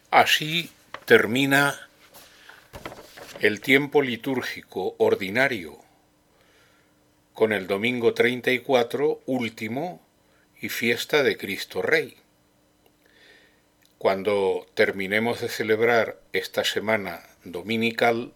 Así termina el tiempo litúrgico ordinario con el domingo 34, último y fiesta de Cristo Rey. Cuando terminemos de celebrar esta semana dominical,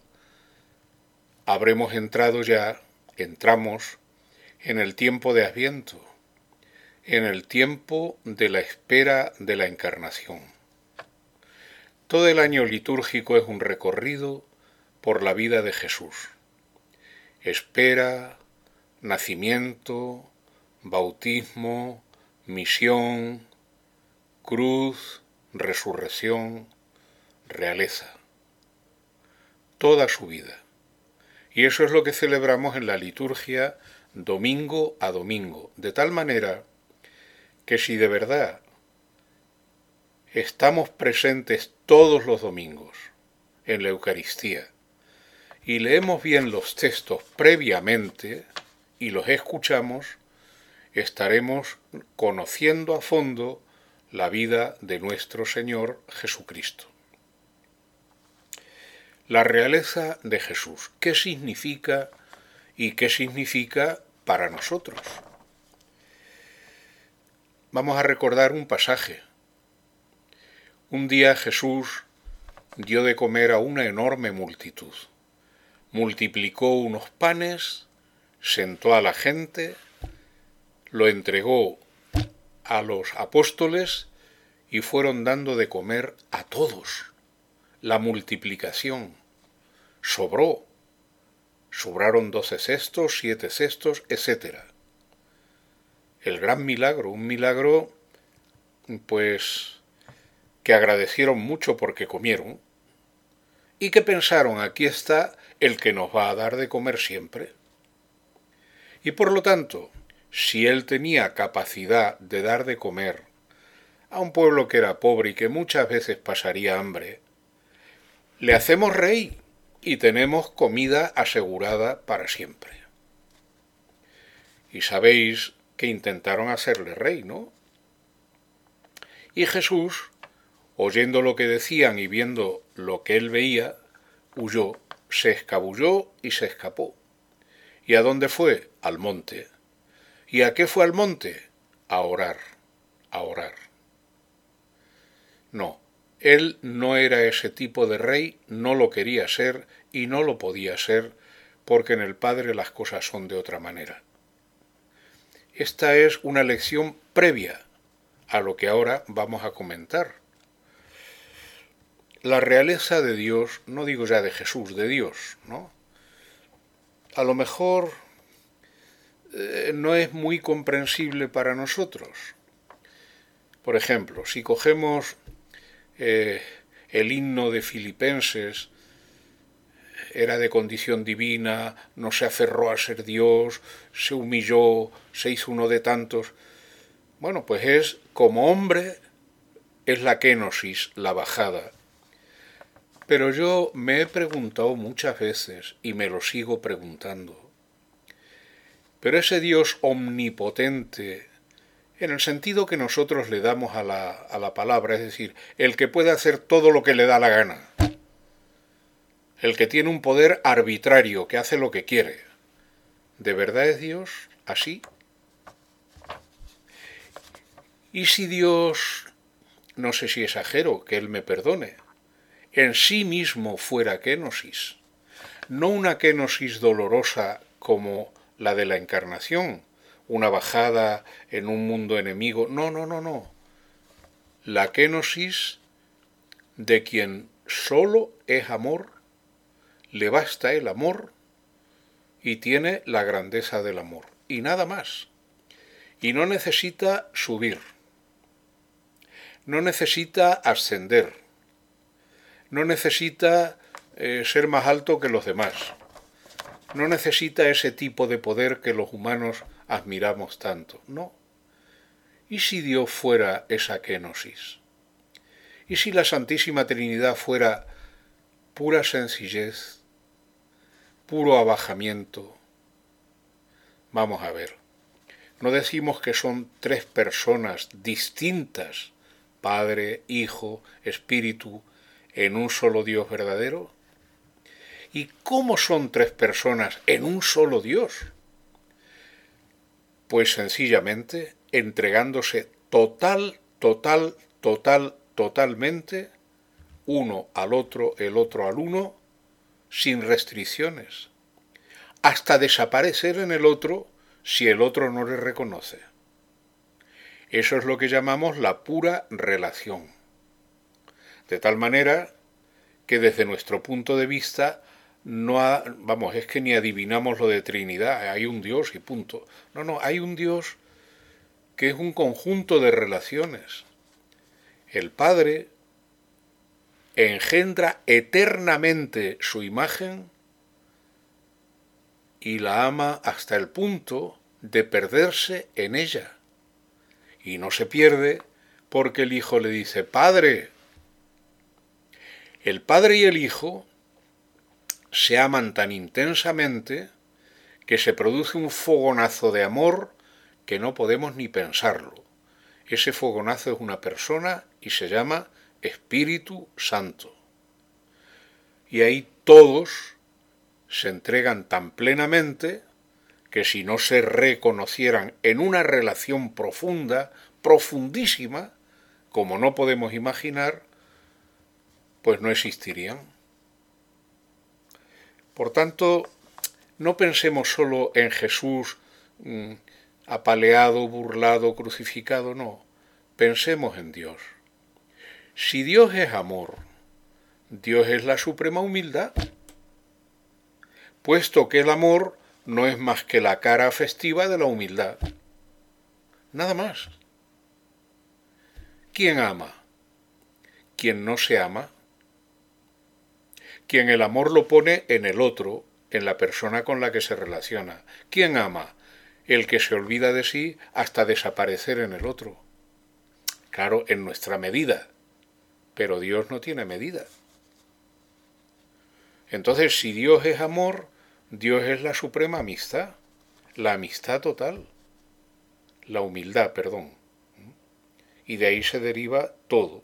entramos en el tiempo de Adviento, en el tiempo de la espera de la Encarnación. Todo el año litúrgico es un recorrido por la vida de Jesús. Espera, nacimiento, bautismo, misión, cruz, resurrección, realeza. Toda su vida. Y eso es lo que celebramos en la liturgia domingo a domingo, de tal manera que si de verdad estamos presentes todos los domingos en la Eucaristía y leemos bien los textos previamente y los escuchamos, estaremos conociendo a fondo la vida de nuestro Señor Jesucristo. La realeza de Jesús, ¿qué significa y qué significa para nosotros? Vamos a recordar un pasaje. Un día Jesús dio de comer a una enorme multitud. Multiplicó unos panes, sentó a la gente, lo entregó a los apóstoles y fueron dando de comer a todos. La multiplicación. Sobraron 12 cestos, 7 cestos, etc. El gran milagro, un milagro, pues, que agradecieron mucho porque comieron y que pensaron, aquí está el que nos va a dar de comer siempre. Y por lo tanto, si él tenía capacidad de dar de comer a un pueblo que era pobre y que muchas veces pasaría hambre, le hacemos rey y tenemos comida asegurada para siempre. Y sabéis que intentaron hacerle rey, ¿no? Y Jesús, oyendo lo que decían y viendo lo que él veía, huyó, se escabulló y se escapó. ¿Y a dónde fue? Al monte. ¿Y a qué fue al monte? A orar, a orar. No, él no era ese tipo de rey, no lo quería ser y no lo podía ser, porque en el Padre las cosas son de otra manera. Esta es una lección previa a lo que ahora vamos a comentar. La realeza de Dios, no digo ya de Jesús, de Dios, ¿no? A lo mejor no es muy comprensible para nosotros. Por ejemplo, si cogemos el himno de Filipenses, era de condición divina, no se aferró a ser Dios, se humilló, se hizo uno de tantos. Bueno, pues es como hombre, es la kénosis, la bajada. Pero yo me he preguntado muchas veces, y me lo sigo preguntando, pero ese Dios omnipotente, en el sentido que nosotros le damos a la palabra, es decir, el que puede hacer todo lo que le da la gana, el que tiene un poder arbitrario, que hace lo que quiere, ¿de verdad es Dios así? ¿Y si Dios, no sé si exagero, que Él me perdone, en sí mismo fuera kénosis, no una kénosis dolorosa como la de la encarnación, una bajada en un mundo enemigo, no. La kénosis de quien solo es amor, le basta el amor y tiene la grandeza del amor, y nada más. Y no necesita subir, no necesita ascender, no necesita ser más alto que los demás, no necesita ese tipo de poder que los humanos admiramos tanto, no. ¿Y si Dios fuera esa kénosis? ¿Y si la Santísima Trinidad fuera pura sencillez, puro abajamiento? Vamos a ver, no decimos que son tres personas distintas, Padre, Hijo, Espíritu, en un solo Dios verdadero? ¿Y cómo son tres personas en un solo Dios? Pues sencillamente entregándose totalmente, uno al otro, el otro al uno, sin restricciones, hasta desaparecer en el otro si el otro no le reconoce. Eso es lo que llamamos la pura relación. De tal manera que desde nuestro punto de vista es que ni adivinamos lo de Trinidad, hay un Dios y punto. No, hay un Dios que es un conjunto de relaciones. El Padre engendra eternamente su imagen y la ama hasta el punto de perderse en ella. Y no se pierde porque el Hijo le dice, Padre. El Padre y el Hijo se aman tan intensamente que se produce un fogonazo de amor que no podemos ni pensarlo. Ese fogonazo es una persona y se llama Espíritu Santo. Y ahí todos se entregan tan plenamente que si no se reconocieran en una relación profunda, profundísima, como no podemos imaginar, pues no existirían. Por tanto, no pensemos solo en Jesús apaleado, burlado, crucificado, no. Pensemos en Dios. Si Dios es amor, Dios es la suprema humildad, puesto que el amor no es más que la cara festiva de la humildad. Nada más. ¿Quién ama? ¿Quién no se ama? Quien el amor lo pone en el otro, en la persona con la que se relaciona. ¿Quién ama? El que se olvida de sí hasta desaparecer en el otro. Claro, en nuestra medida, pero Dios no tiene medida. Entonces, si Dios es amor, Dios es la suprema amistad, la amistad total, la humildad, perdón. Y de ahí se deriva todo.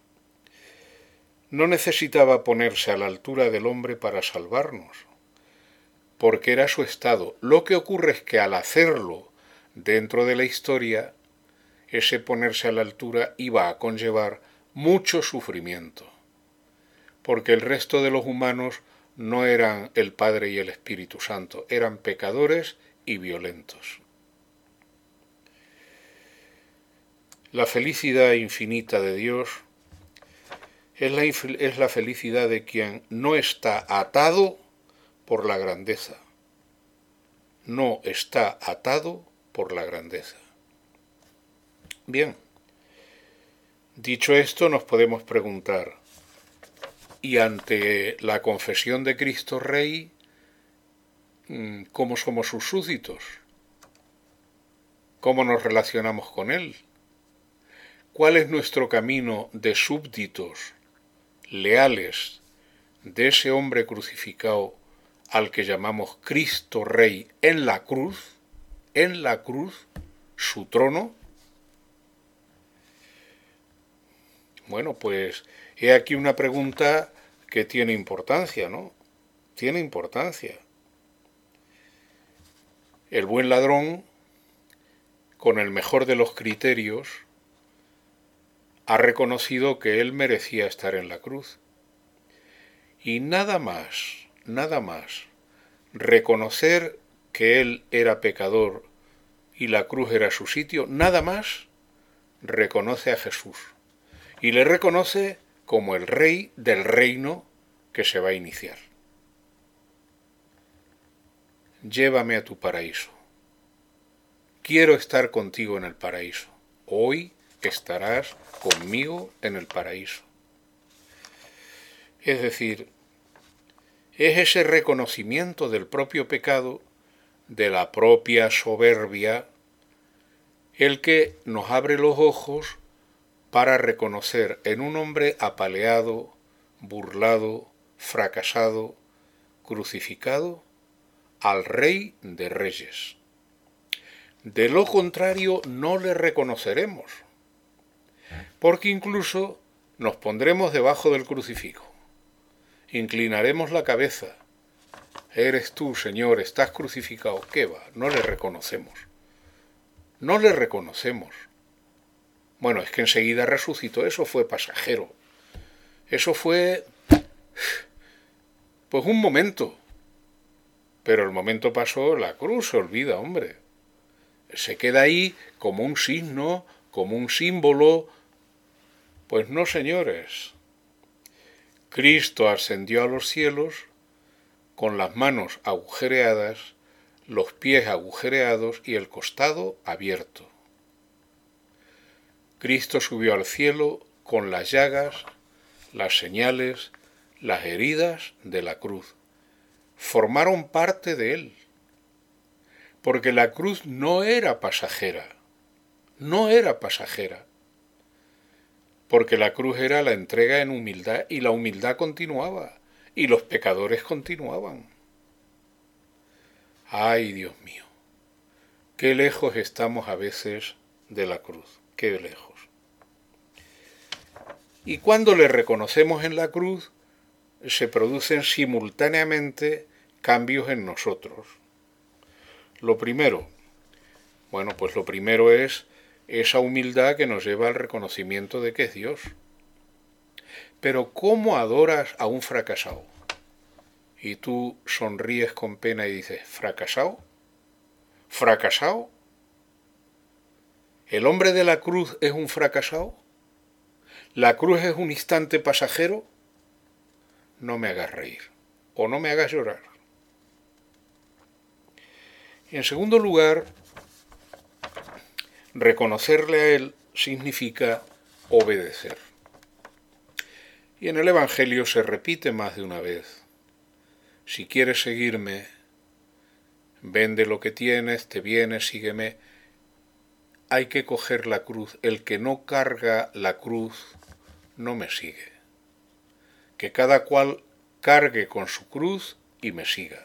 No necesitaba ponerse a la altura del hombre para salvarnos, porque era su estado. Lo que ocurre es que al hacerlo dentro de la historia, ese ponerse a la altura iba a conllevar mucho sufrimiento, porque el resto de los humanos no eran el Padre y el Espíritu Santo, eran pecadores y violentos. La felicidad infinita de Dios es la felicidad de quien no está atado por la grandeza. No está atado por la grandeza. Bien, dicho esto, nos podemos preguntar, ¿y ante la confesión de Cristo Rey, cómo somos sus súbditos? ¿Cómo nos relacionamos con Él? ¿Cuál es nuestro camino de súbditos leales de ese hombre crucificado al que llamamos Cristo Rey en la cruz, su trono? Bueno, pues he aquí una pregunta que tiene importancia, ¿no? Tiene importancia. El buen ladrón, con el mejor de los criterios, ha reconocido que él merecía estar en la cruz. Y nada más, reconocer que él era pecador y la cruz era su sitio, nada más reconoce a Jesús. Y le reconoce como el rey del reino que se va a iniciar. Llévame a tu paraíso. Quiero estar contigo en el paraíso. Hoy estarás conmigo en el paraíso. Es decir, es ese reconocimiento del propio pecado, de la propia soberbia, el que nos abre los ojos para reconocer en un hombre apaleado, burlado, fracasado, crucificado, al Rey de Reyes. De lo contrario, no le reconoceremos. porque incluso nos pondremos debajo del crucifijo, inclinaremos la cabeza. Eres tú, Señor, estás crucificado. ¿Qué va? No le reconocemos. No le reconocemos. Bueno, es que enseguida resucitó, eso fue pasajero. Eso fue, pues un momento. Pero el momento pasó, la cruz se olvida, hombre. Se queda ahí como un signo, como un símbolo. Pues no, señores. Cristo ascendió a los cielos con las manos agujereadas, los pies agujereados y el costado abierto. Cristo subió al cielo con las llagas, las señales, las heridas de la cruz. Formaron parte de él, porque la cruz no era pasajera, porque la cruz era la entrega en humildad y la humildad continuaba y los pecadores continuaban. Ay, Dios mío, qué lejos estamos a veces de la cruz, qué lejos. Y cuando le reconocemos en la cruz, se producen simultáneamente cambios en nosotros. Lo primero es esa humildad que nos lleva al reconocimiento de que es Dios. Pero ¿cómo adoras a un fracasado? Y tú sonríes con pena y dices, ¿fracasado? ¿Fracasado? ¿El hombre de la cruz es un fracasado? ¿La cruz es un instante pasajero? No me hagas reír o no me hagas llorar. Y en segundo lugar, reconocerle a Él significa obedecer. Y en el Evangelio se repite más de una vez. Si quieres seguirme, vende lo que tienes, te vienes, sígueme. Hay que coger la cruz. El que no carga la cruz no me sigue. Que cada cual cargue con su cruz y me siga.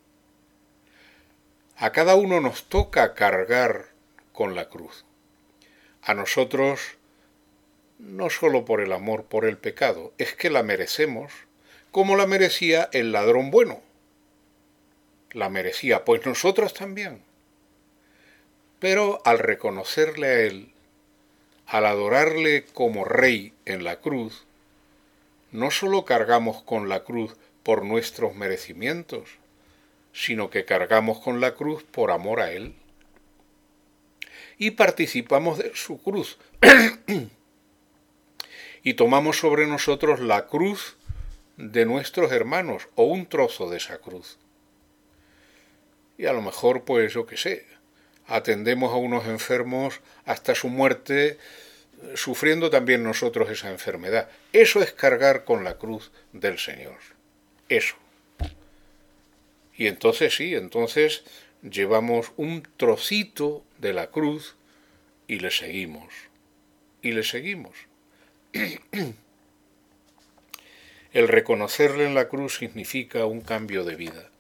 A cada uno nos toca cargar con la cruz. A nosotros, no solo por el amor, por el pecado, es que la merecemos, como la merecía el ladrón bueno. La merecía, pues nosotros también. Pero al reconocerle a Él, al adorarle como Rey en la cruz, no solo cargamos con la cruz por nuestros merecimientos, sino que cargamos con la cruz por amor a Él. Y participamos de su cruz. Y tomamos sobre nosotros la cruz de nuestros hermanos, o un trozo de esa cruz. Y a lo mejor, pues yo qué sé, atendemos a unos enfermos hasta su muerte, sufriendo también nosotros esa enfermedad. Eso es cargar con la cruz del Señor. Eso. Y entonces sí, llevamos un trocito de la cruz y le seguimos. Y le seguimos. El reconocerle en la cruz significa un cambio de vida.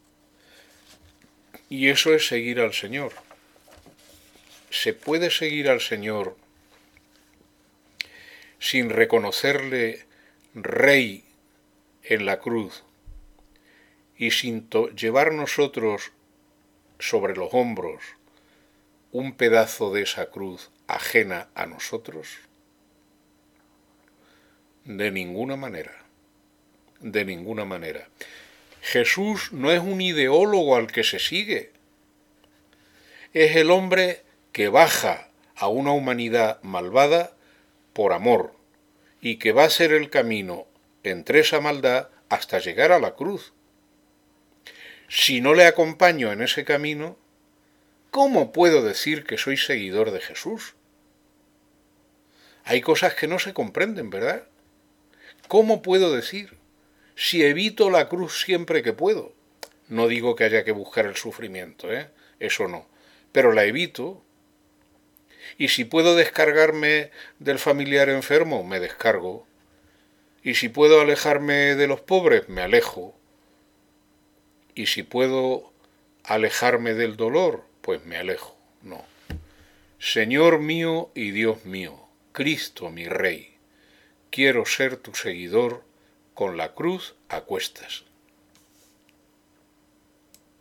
Y eso es seguir al Señor. ¿Se puede seguir al Señor sin reconocerle Rey en la cruz y sin llevar nosotros sobre los hombros un pedazo de esa cruz ajena a nosotros? De ninguna manera. De ninguna manera. Jesús no es un ideólogo al que se sigue. Es el hombre que baja a una humanidad malvada por amor y que va a ser el camino entre esa maldad hasta llegar a la cruz. Si no le acompaño en ese camino, ¿cómo puedo decir que soy seguidor de Jesús? Hay cosas que no se comprenden, ¿verdad? ¿Cómo puedo decir? Si evito la cruz siempre que puedo. No digo que haya que buscar el sufrimiento, eso no. Pero la evito. Y si puedo descargarme del familiar enfermo, me descargo. Y si puedo alejarme de los pobres, me alejo. Y si puedo alejarme del dolor, pues me alejo. No. Señor mío y Dios mío, Cristo mi Rey. Quiero ser tu seguidor con la cruz a cuestas.